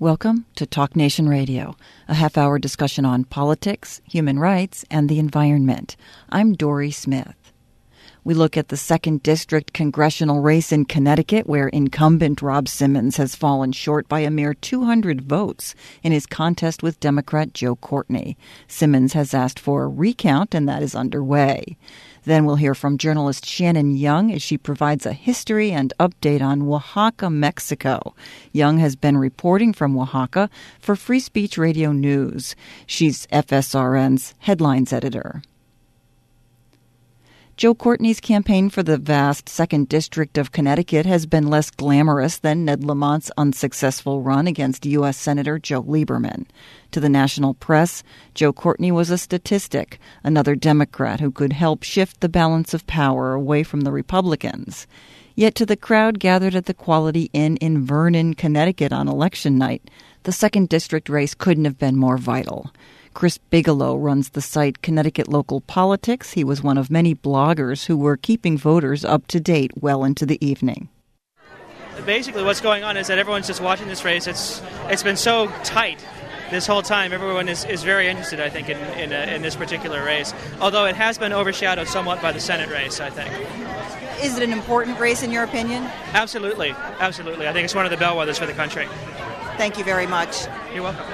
Welcome to Talk Nation Radio, a half-hour discussion on politics, human rights, and the environment. I'm Dory Smith. We look at the 2nd District congressional race in Connecticut, where incumbent Rob Simmons has fallen short by a mere 200 votes in his contest with Democrat Joe Courtney. Simmons has asked for a recount, and that is underway. Then we'll hear from journalist Shannon Young as she provides a history and update on Oaxaca, Mexico. Young has been reporting from Oaxaca for Free Speech Radio News. She's FSRN's headlines editor. Joe Courtney's campaign for the vast 2nd District of Connecticut has been less glamorous than Ned Lamont's unsuccessful run against U.S. Senator Joe Lieberman. To the national press, Joe Courtney was a statistic, another Democrat who could help shift the balance of power away from the Republicans. Yet to the crowd gathered at the Quality Inn in Vernon, Connecticut on election night, the 2nd District race couldn't have been more vital. Chris Bigelow runs the site Connecticut Local Politics. He was one of many bloggers who were keeping voters up to date well into the evening. Basically what's going on is that everyone's just watching this race. It's been so tight this whole time. Everyone is very interested, I think, in this particular race, although it has been overshadowed somewhat by the Senate race, I think. Is it an important race in your opinion? Absolutely. I think it's one of the bellwethers for the country. Thank you very much. You're welcome.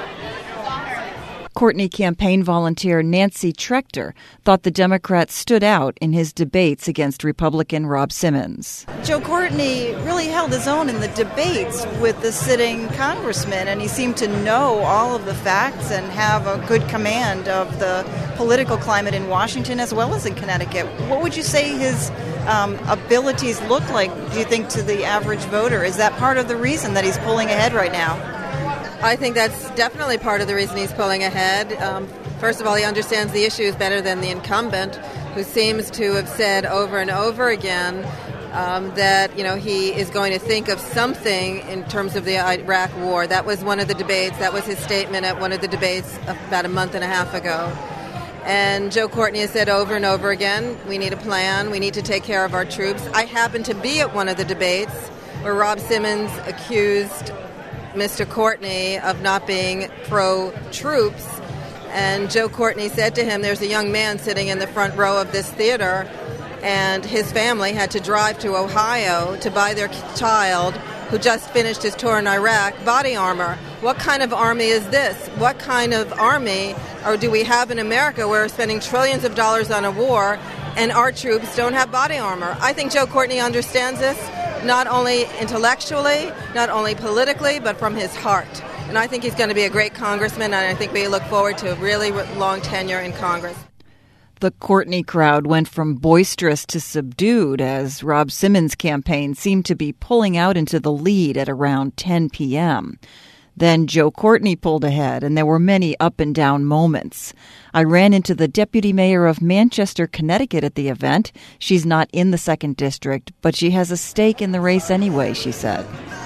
Courtney campaign volunteer Nancy Trechter thought the Democrat stood out in his debates against Republican Rob Simmons. Joe Courtney really held his own in the debates with the sitting congressman, and he seemed to know all of the facts and have a good command of the political climate in Washington as well as in Connecticut. What would you say his abilities look like, do you think, to the average voter? Is that part of the reason that he's pulling ahead right now? I think that's definitely part of the reason he's pulling ahead. First of all, he understands the issues better than the incumbent, who seems to have said over and over again that he is going to think of something in terms of the Iraq war. That was one of the debates. That was his statement at one of the debates about a month and a half ago. And Joe Courtney has said over and over again, we need a plan. We need to take care of our troops. I happened to be at one of the debates where Rob Simmons accused Mr. Courtney of not being pro-troops, and Joe Courtney said to him, there's a young man sitting in the front row of this theater, and his family had to drive to Ohio to buy their child, who just finished his tour in Iraq, body armor. What kind of army is this? What kind of army do we have in America where we're spending trillions of dollars on a war and our troops don't have body armor? I think Joe Courtney understands this, not only intellectually, not only politically, but from his heart. And I think he's going to be a great congressman, and I think we look forward to a really long tenure in Congress. The Courtney crowd went from boisterous to subdued as Rob Simmons' campaign seemed to be pulling out into the lead at around 10 p.m. Then Joe Courtney pulled ahead, and there were many up and down moments. I ran into the deputy mayor of Manchester, Connecticut at the event. She's not in the 2nd District, but she has a stake in the race anyway, she said.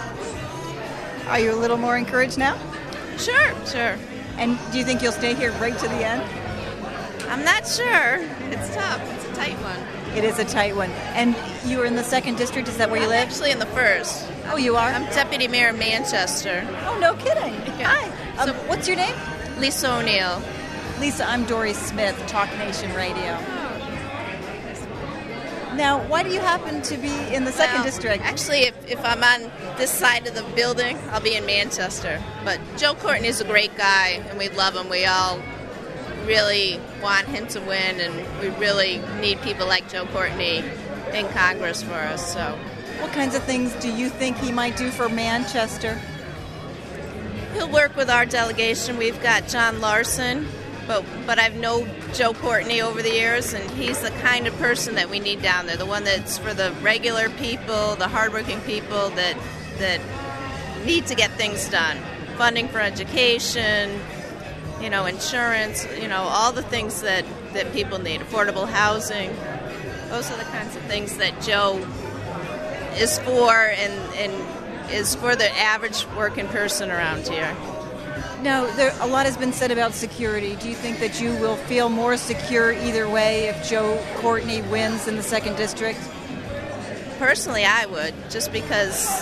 Are you a little more encouraged now? Sure. And do you think you'll stay here right to the end? I'm not sure. It's tough. It's a tight one. It is a tight one. And you are in the 2nd District? Is that where you live? Actually in the 1st. Oh, you are? I'm deputy mayor of Manchester. Oh, no kidding. Yeah. Hi. What's your name? Lisa O'Neill. Lisa, I'm Dory Smith, Talk Nation Radio. Now, why do you happen to be in the 2nd District? Actually, if I'm on this side of the building, I'll be in Manchester. But Joe Courtney is a great guy, and we love him. We all really want him to win, and we really need people like Joe Courtney in Congress for us. So, what kinds of things do you think he might do for Manchester? He'll work with our delegation. We've got John Larson, but I've known Joe Courtney over the years, and he's the kind of person that we need down there, the one that's for the regular people, the hardworking people that need to get things done. Funding for education, insurance, all the things that people need, affordable housing. Those are the kinds of things that Joe is for and is for the average working person around here. Now, a lot has been said about security. Do you think that you will feel more secure either way if Joe Courtney wins in the 2nd District? Personally, I would, just because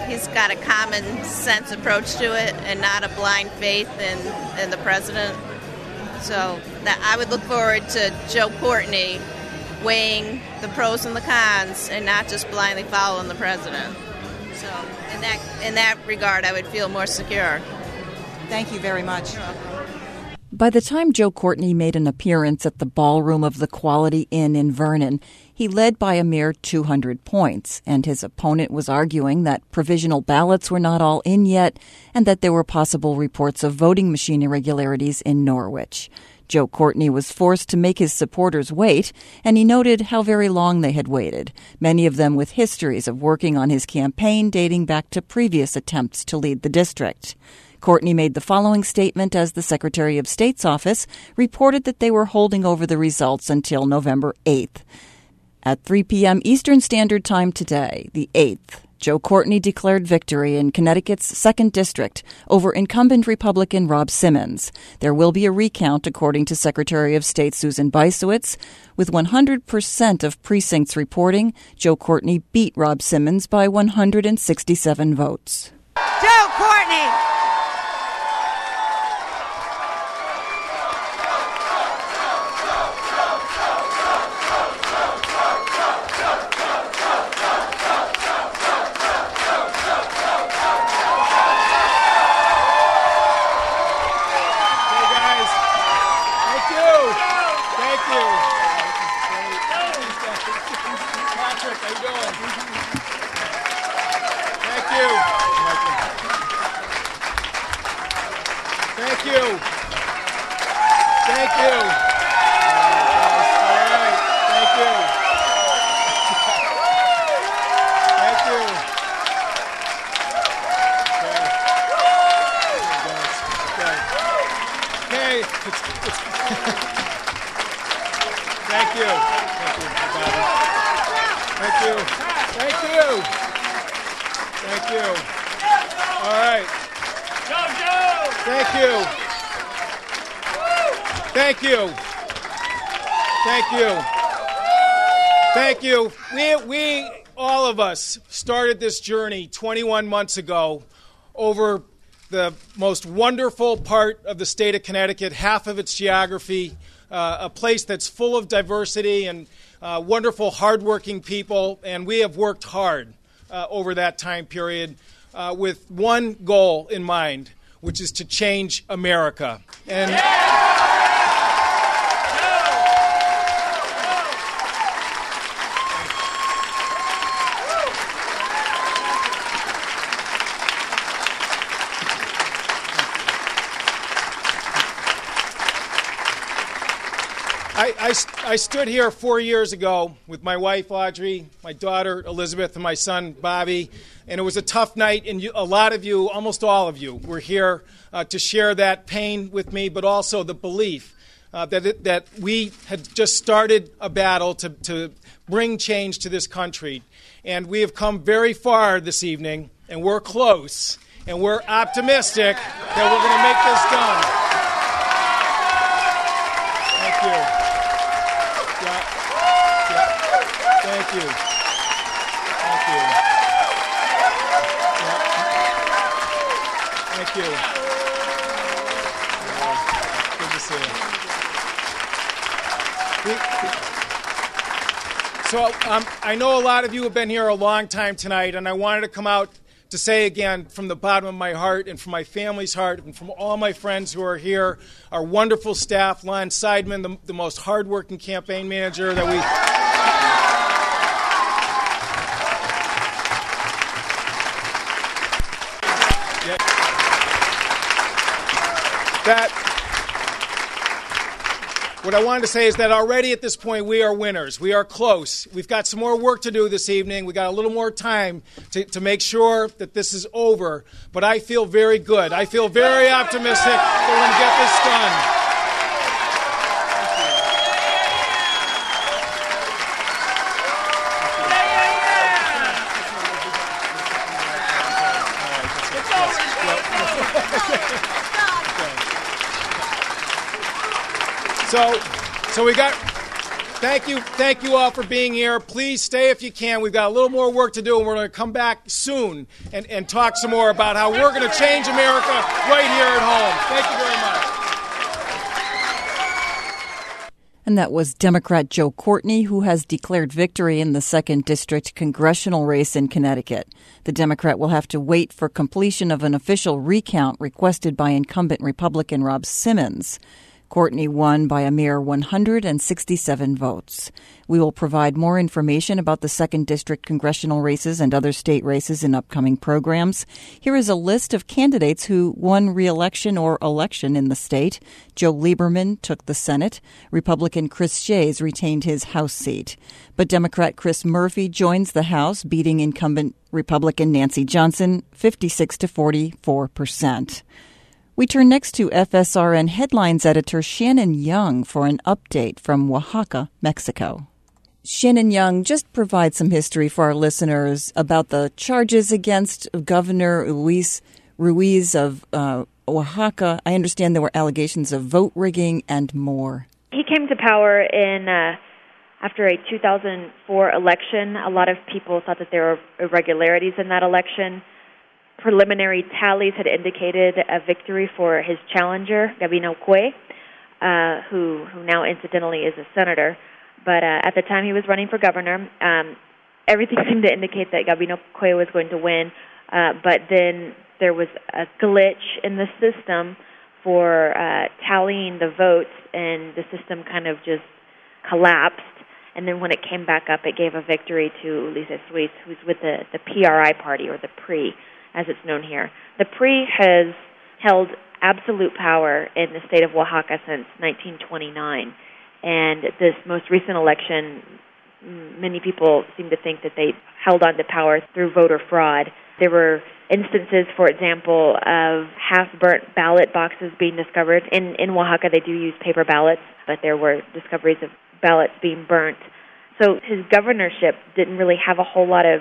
he's got a common sense approach to it and not a blind faith in the president. So that I would look forward to Joe Courtney weighing the pros and the cons and not just blindly following the president. So in that regard, I would feel more secure. Thank you very much. By the time Joe Courtney made an appearance at the ballroom of the Quality Inn in Vernon, he led by a mere 200 points, and his opponent was arguing that provisional ballots were not all in yet and that there were possible reports of voting machine irregularities in Norwich. Joe Courtney was forced to make his supporters wait, and he noted how very long they had waited, many of them with histories of working on his campaign dating back to previous attempts to lead the district. Courtney made the following statement as the Secretary of State's office reported that they were holding over the results until November 8th. At 3 p.m. Eastern Standard Time today, the 8th, Joe Courtney declared victory in Connecticut's 2nd District over incumbent Republican Rob Simmons. There will be a recount, according to Secretary of State Susan Bysiewicz. With 100% of precincts reporting, Joe Courtney beat Rob Simmons by 167 votes. Joe Courtney! We, all of us, started this journey 21 months ago over the most wonderful part of the state of Connecticut, half of its geography, a place that's full of diversity and wonderful, hardworking people, and we have worked hard over that time period with one goal in mind, which is to change America. And I stood here 4 years ago with my wife, Audrey, my daughter, Elizabeth, and my son, Bobby, and it was a tough night, and a lot of you, almost all of you, were here to share that pain with me, but also the belief that we had just started a battle to bring change to this country. And we have come very far this evening, and we're close, and we're optimistic that we're going to make this done. Thank you. Thank you. Thank you. Thank you. Good to see you. So I know a lot of you have been here a long time tonight, and I wanted to come out to say again from the bottom of my heart and from my family's heart and from all my friends who are here, our wonderful staff, Lon Seidman, the most hardworking campaign manager that we... What I wanted to say is that already at this point we are winners. We are close. We've got some more work to do this evening. We've got a little more time to make sure that this is over. But I feel very good. I feel very optimistic that we're going to get this done. So we got Thank you all for being here. Please stay if you can. We've got a little more work to do, and we're going to come back soon and talk some more about how we're going to change America right here at home. Thank you very much. And that was Democrat Joe Courtney, who has declared victory in the 2nd District congressional race in Connecticut. The Democrat will have to wait for completion of an official recount requested by incumbent Republican Rob Simmons. Courtney won by a mere 167 votes. We will provide more information about the 2nd District congressional races and other state races in upcoming programs. Here is a list of candidates who won re-election or election in the state. Joe Lieberman took the Senate. Republican Chris Shays retained his House seat. But Democrat Chris Murphy joins the House, beating incumbent Republican Nancy Johnson 56 to 44%. We turn next to FSRN Headlines editor Shannon Young for an update from Oaxaca, Mexico. Shannon Young, just provide some history for our listeners about the charges against Governor Luis Ruiz of Oaxaca. I understand there were allegations of vote rigging and more. He came to power after a 2004 election. A lot of people thought that there were irregularities in that election. Preliminary tallies had indicated a victory for his challenger, Gabino Cue, who now incidentally is a senator. But at the time he was running for governor, everything seemed to indicate that Gabino Cue was going to win. But then there was a glitch in the system for tallying the votes, and the system kind of just collapsed. And then when it came back up, it gave a victory to Ulises Ruiz, who's with the PRI party, or the PRI, as it's known here. The PRI has held absolute power in the state of Oaxaca since 1929. And this most recent election, many people seem to think that they held on to power through voter fraud. There were instances, for example, of half-burnt ballot boxes being discovered. In Oaxaca, they do use paper ballots, but there were discoveries of ballots being burnt. So his governorship didn't really have a whole lot of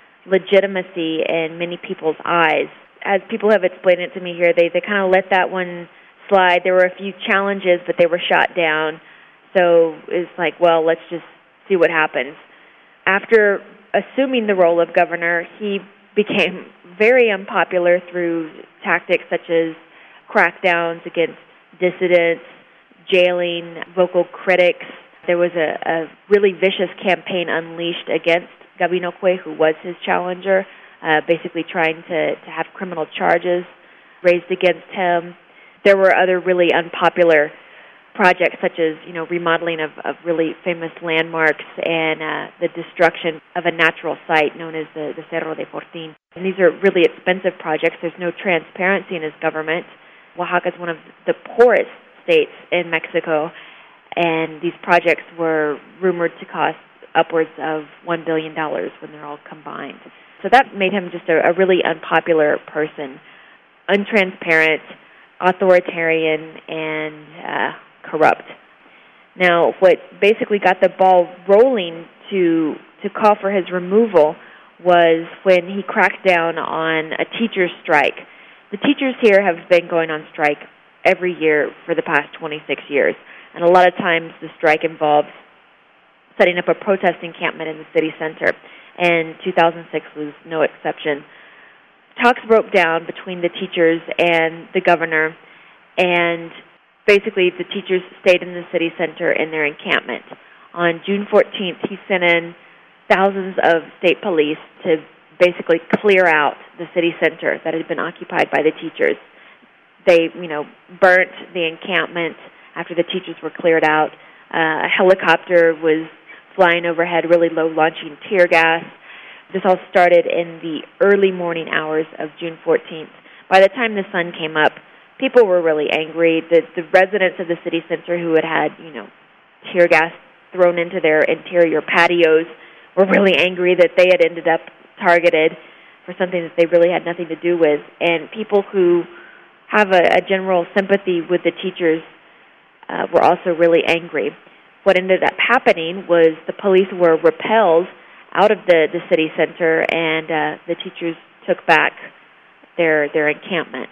legitimacy in many people's eyes. As people have explained it to me here, they kind of let that one slide. There were a few challenges, but they were shot down. So it's like, well, let's just see what happens. After assuming the role of governor, he became very unpopular through tactics such as crackdowns against dissidents, jailing vocal critics. There was a really vicious campaign unleashed against Gabino Cue, who was his challenger, basically trying to have criminal charges raised against him. There were other really unpopular projects, such as remodeling of really famous landmarks and the destruction of a natural site known as the Cerro de Fortín. And these are really expensive projects. There's no transparency in his government. Oaxaca is one of the poorest states in Mexico, and these projects were rumored to cost upwards of $1 billion when they're all combined. So that made him just a really unpopular person, untransparent, authoritarian, and corrupt. Now, what basically got the ball rolling to call for his removal was when he cracked down on a teacher's strike. The teachers here have been going on strike every year for the past 26 years, and a lot of times the strike involves setting up a protest encampment in the city center, and 2006 was no exception. Talks broke down between the teachers and the governor, and basically the teachers stayed in the city center in their encampment. On June 14th, he sent in thousands of state police to basically clear out the city center that had been occupied by the teachers. They, burnt the encampment after the teachers were cleared out. A helicopter was flying overhead really low, launching tear gas. This all started in the early morning hours of June 14th. By the time the sun came up, people were really angry. The residents of the city center who had tear gas thrown into their interior patios were really angry that they had ended up targeted for something that they really had nothing to do with. And people who have a general sympathy with the teachers were also really angry. What ended up happening was the police were repelled out of the city center, and the teachers took back their encampment.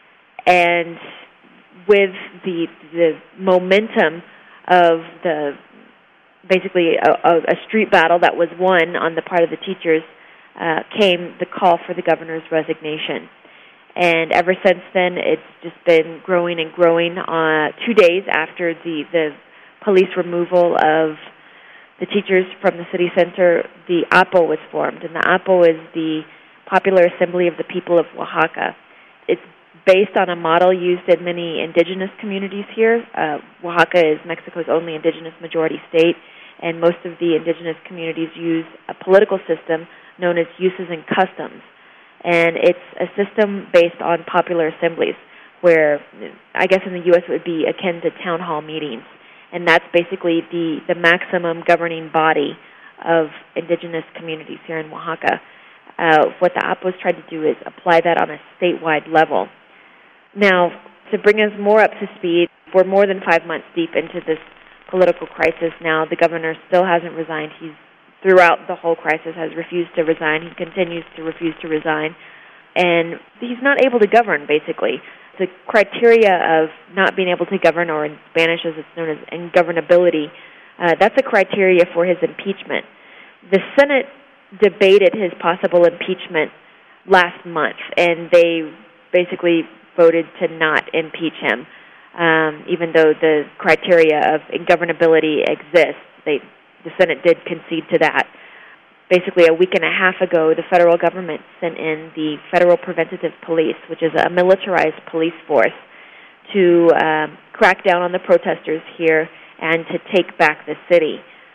And with the momentum of the basically a street battle that was won on the part of the teachers, came the call for the governor's resignation. And ever since then, it's just been growing and growing. 2 days after the police removal of the teachers from the city center, the APO was formed. And the APO is the Popular Assembly of the People of Oaxaca. It's based on a model used in many indigenous communities here. Oaxaca is Mexico's only indigenous majority state, and most of the indigenous communities use a political system known as uses and customs. And it's a system based on popular assemblies, where I guess in the U.S. it would be akin to town hall meetings. And that's basically the maximum governing body of indigenous communities here in Oaxaca. What the APO's tried to do is apply that on a statewide level. Now, to bring us more up to speed, we're more than 5 months deep into this political crisis now. The governor still hasn't resigned. He's, throughout the whole crisis, has refused to resign. He continues to refuse to resign. And he's not able to govern, basically. The criteria of not being able to govern, or in Spanish as it's known as ungovernability, that's a criteria for his impeachment. The Senate debated his possible impeachment last month, and they basically voted to not impeach him, even though the criteria of ungovernability exists. The Senate did concede to that. Basically, a week and a half ago, the federal government sent in the Federal Preventative Police, which is a militarized police force, to crack down on the protesters here and to take back the city.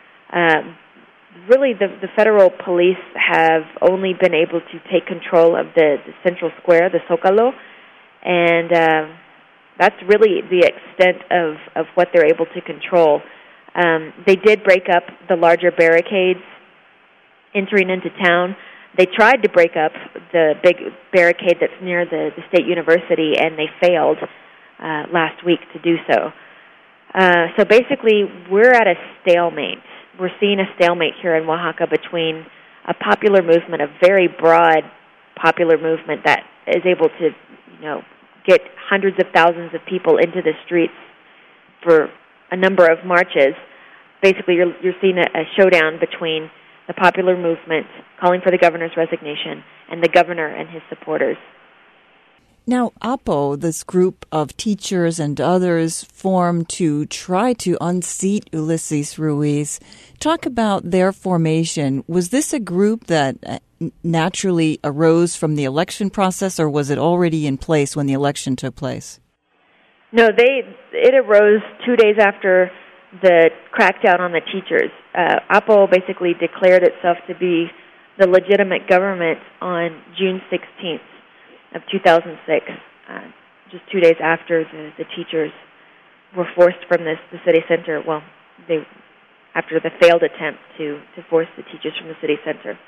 Really, the federal police have only been able to take control of the central square, the Zócalo, and that's really the extent of what they're able to control. They did break up the larger barricades entering into town. They tried to break up the big barricade that's near the State University, and they failed last week to do so. So basically, we're at a stalemate. We're seeing a stalemate here in Oaxaca between a popular movement, a very broad popular movement that is able to, get hundreds of thousands of people into the streets for a number of marches. Basically, you're seeing a showdown between the popular movement calling for the governor's resignation and the governor and his supporters. Now, APO, this group of teachers and others, formed to try to unseat Ulises Ruiz. Talk about their formation. Was this a group that naturally arose from the election process, or was it already in place when the election took place? No, it arose 2 days after the crackdown on the teachers. APO basically declared itself to be the legitimate government on June 16th. Of 2006, just 2 days after the teachers were forced from the city center. Well, after the failed attempt to force the teachers from the city center.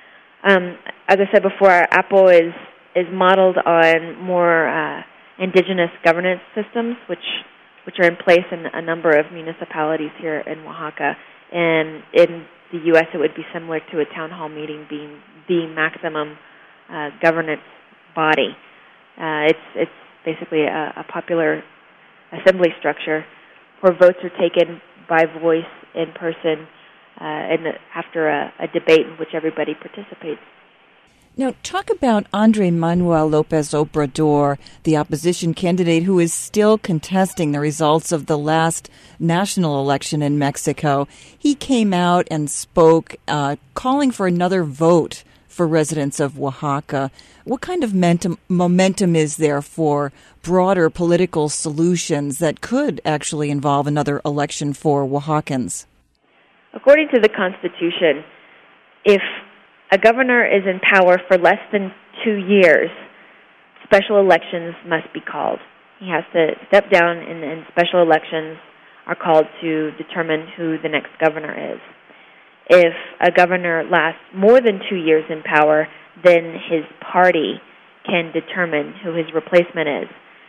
As I said before, APO is modeled on more indigenous governance systems, which are in place in a number of municipalities here in Oaxaca. And in the U.S., it would be similar to a town hall meeting being the maximum governance body. It's basically a popular assembly structure where votes are taken by voice in person after a debate in which everybody participates. Now, talk about Andrés Manuel López Obrador, the opposition candidate who is still contesting the results of the last national election in Mexico. He came out and spoke, calling for another vote for residents of Oaxaca. What kind of momentum is there for broader political solutions that could actually involve another election for Oaxacans? According to the Constitution, if a governor is in power for less than 2 years, special elections must be called. He has to step down, and special elections are called to determine who the next governor is. If a governor lasts more than 2 years in power, then his party can determine who his replacement is.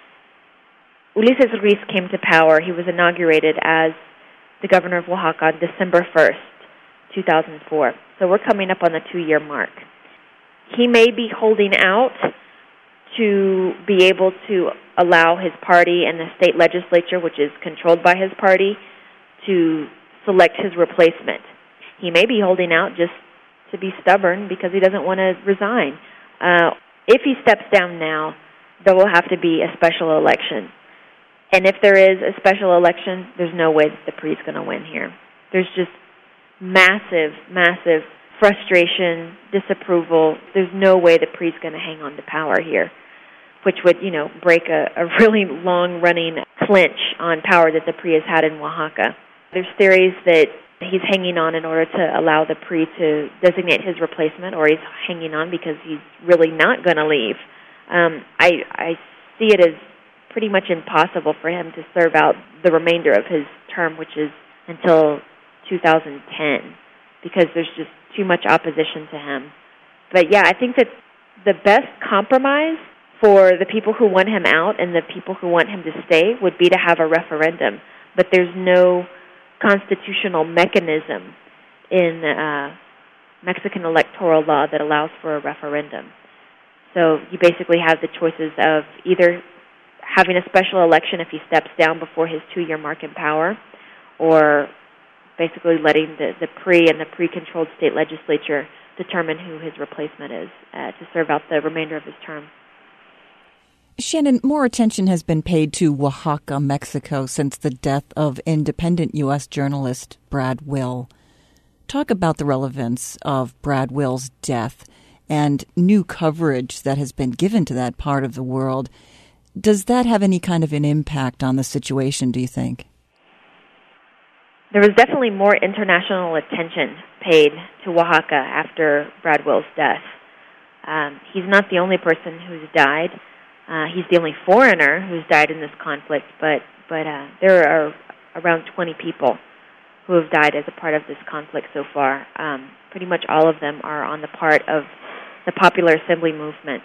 Ulises Ruiz came to power. He was inaugurated as the governor of Oaxaca on December 1st, 2004. So we're coming up on the 2-year mark. He may be holding out to be able to allow his party and the state legislature, which is controlled by his party, to select his replacement. He may be holding out just to be stubborn because he doesn't want to resign. If he steps down now, there will have to be a special election. And if there is a special election, there's no way that the PRI is going to win here. There's just massive, massive frustration, disapproval. There's no way the PRI is going to hang on to power here, which would, break a really long-running clinch on power that the PRI has had in Oaxaca. There's theories that he's hanging on in order to allow the PRI to designate his replacement, or he's hanging on because he's really not going to leave. I see it as pretty much impossible for him to serve out the remainder of his term, which is until 2010, because there's just too much opposition to him. But yeah, I think that the best compromise for the people who want him out and the people who want him to stay would be to have a referendum. But there's no constitutional mechanism in Mexican electoral law that allows for a referendum. So you basically have the choices of either having a special election if he steps down before his 2-year mark in power, or basically letting the PRI and the PRI-controlled state legislature determine who his replacement is to serve out the remainder of his term. Shannon, more attention has been paid to Oaxaca, Mexico, since the death of independent U.S. journalist Brad Will. Talk about the relevance of Brad Will's death and new coverage that has been given to that part of the world. Does that have any kind of an impact on the situation, do you think? There was definitely more international attention paid to Oaxaca after Brad Will's death. He's not the only person who's died. He's the only foreigner who's died in this conflict, but there are around 20 people who have died as a part of this conflict so far. Pretty much all of them are on the part of the Popular Assembly movement.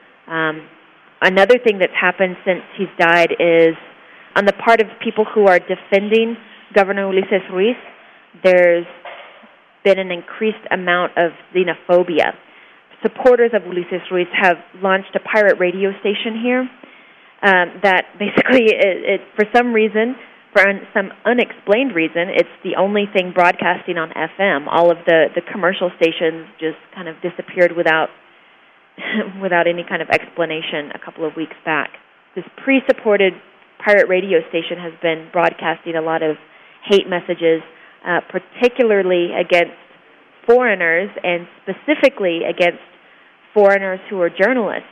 Another thing that's happened since he's died is on the part of people who are defending Governor Ulises Ruiz, there's been an increased amount of xenophobia. Supporters of Ulises Ruiz have launched a pirate radio station here that basically, for some reason, for some unexplained reason, it's the only thing broadcasting on FM. All of the commercial stations just kind of disappeared without any kind of explanation a couple of weeks back. This PRI-supported pirate radio station has been broadcasting a lot of hate messages, particularly against foreigners and specifically against foreigners who are journalists.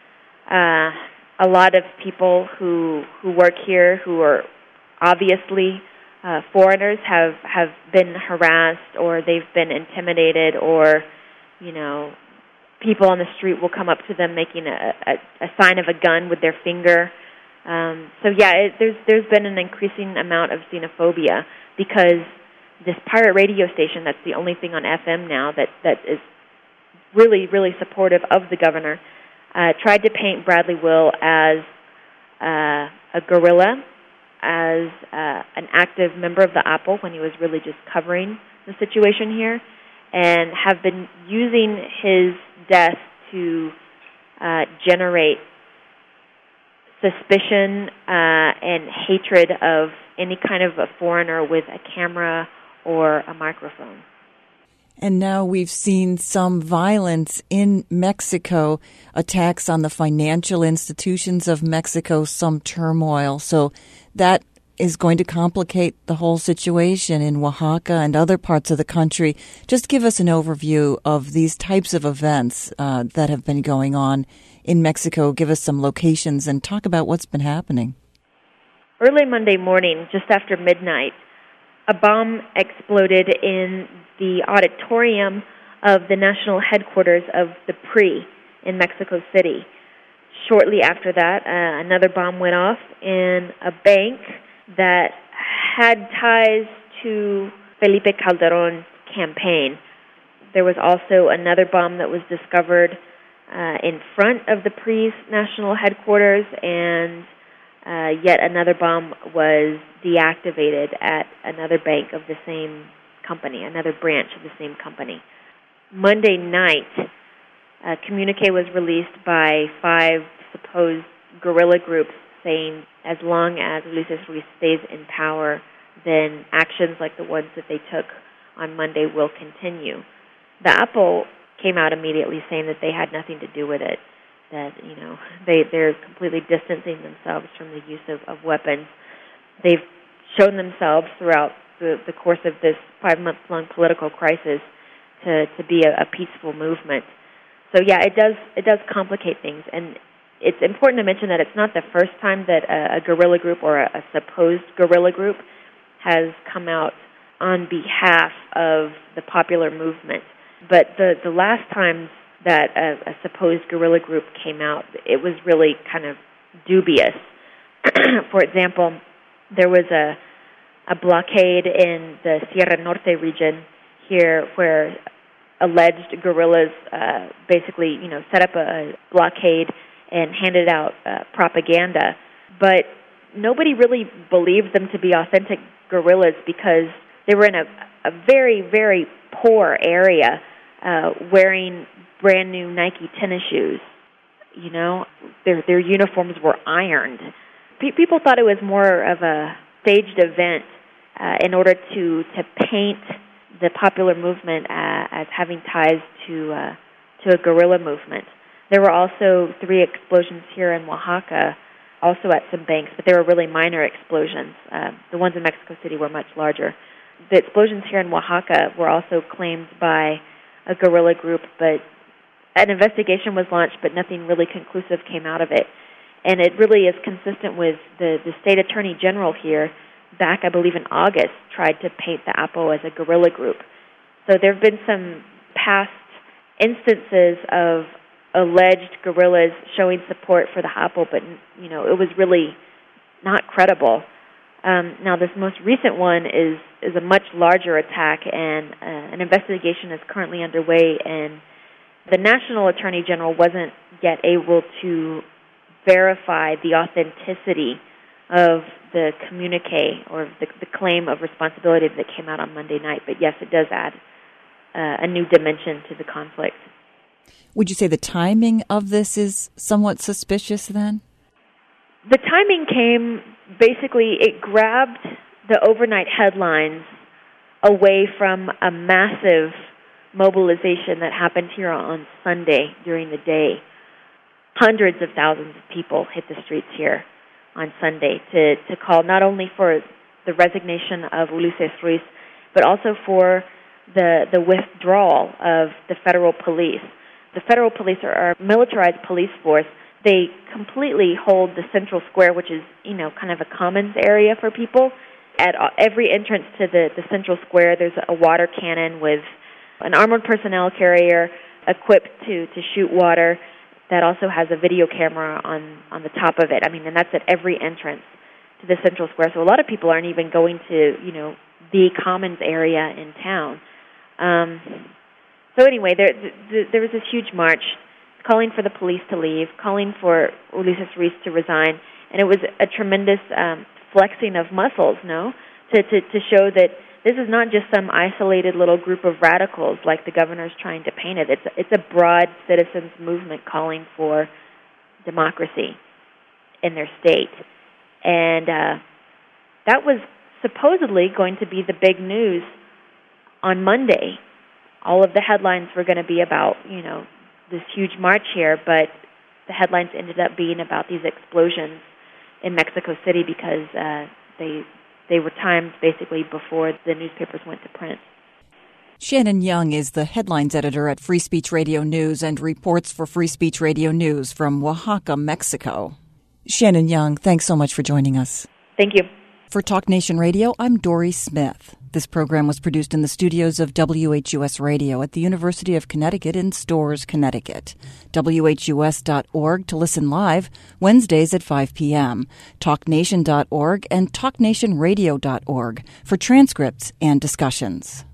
A lot of people who work here who are obviously foreigners have been harassed, or they've been intimidated, or people on the street will come up to them making a sign of a gun with their finger. There's been an increasing amount of xenophobia because this pirate radio station that's the only thing on FM now that is really, really supportive of the governor tried to paint Bradley Will as a guerrilla, as an active member of the APO when he was really just covering the situation here, and have been using his death to generate suspicion and hatred of any kind of a foreigner with a camera or a microphone. And now we've seen some violence in Mexico, attacks on the financial institutions of Mexico, some turmoil. So that is going to complicate the whole situation in Oaxaca and other parts of the country. Just give us an overview of these types of events that have been going on in Mexico. Give us some locations and talk about what's been happening. Early Monday morning, just after midnight, a bomb exploded in the auditorium of the national headquarters of the PRI in Mexico City. Shortly after that, another bomb went off in a bank that had ties to Felipe Calderón's campaign. There was also another bomb that was discovered in front of the PRI's national headquarters, and yet another bomb was deactivated at another bank of the same company, another branch of the same company. Monday night, a communique was released by 5 supposed guerrilla groups saying as long as Ulises Ruiz stays in power, then actions like the ones that they took on Monday will continue. The Apple came out immediately saying that they had nothing to do with it, that, they're completely distancing themselves from the use of weapons. They've shown themselves throughout the course of this 5-month-long political crisis to be a peaceful movement. So yeah, it does complicate things, and it's important to mention that it's not the first time that a guerrilla group or a supposed guerrilla group has come out on behalf of the popular movement. But the last time that a supposed guerrilla group came out, it was really kind of dubious. For example, there was a blockade in the Sierra Norte region here where alleged guerrillas basically, set up a blockade and handed out propaganda. But nobody really believed them to be authentic guerrillas because they were in a very, very poor area wearing brand new Nike tennis shoes. Their uniforms were ironed. People thought it was more of a staged event in order to paint the popular movement as having ties to a guerrilla movement. There were also 3 explosions here in Oaxaca, also at some banks, but they were really minor explosions. The ones in Mexico City were much larger. The explosions here in Oaxaca were also claimed by a guerrilla group, but an investigation was launched, but nothing really conclusive came out of it. And it really is consistent with the state attorney general here, back, I believe, in August, tried to paint the Apo as a guerrilla group. So there have been some past instances of alleged guerrillas showing support for the Apo, but, it was really not credible. Now, this most recent one is a much larger attack, and an investigation is currently underway, and the National Attorney General wasn't yet able to verify the authenticity of the communique or the claim of responsibility that came out on Monday night. But yes, it does add a new dimension to the conflict. Would you say the timing of this is somewhat suspicious then? The timing came, basically, it grabbed the overnight headlines away from a massive mobilization that happened here on Sunday during the day. Hundreds of thousands of people hit the streets here on Sunday to call not only for the resignation of Ulises Ruiz, but also for the withdrawal of the federal police. The federal police are a militarized police force. They completely hold the central square, which is, kind of a commons area for people. At every entrance to the central square, there's a water cannon with an armored personnel carrier equipped to shoot water that also has a video camera on the top of it. And that's at every entrance to the central square. So a lot of people aren't even going to, the commons area in town. So anyway, there was this huge march calling for the police to leave, calling for Ulises Ruiz to resign, and it was a tremendous flexing of muscles, to show that this is not just some isolated little group of radicals like the governor's trying to paint it. It's a broad citizens movement calling for democracy in their state. And that was supposedly going to be the big news on Monday. All of the headlines were going to be about, this huge march here, but the headlines ended up being about these explosions in Mexico City because they were timed basically before the newspapers went to print. Shannon Young is the headlines editor at Free Speech Radio News and reports for Free Speech Radio News from Oaxaca, Mexico. Shannon Young, thanks so much for joining us. Thank you. For Talk Nation Radio, I'm Dory Smith. This program was produced in the studios of WHUS Radio at the University of Connecticut in Storrs, Connecticut. WHUS.org to listen live Wednesdays at 5 p.m. TalkNation.org and TalkNationRadio.org for transcripts and discussions.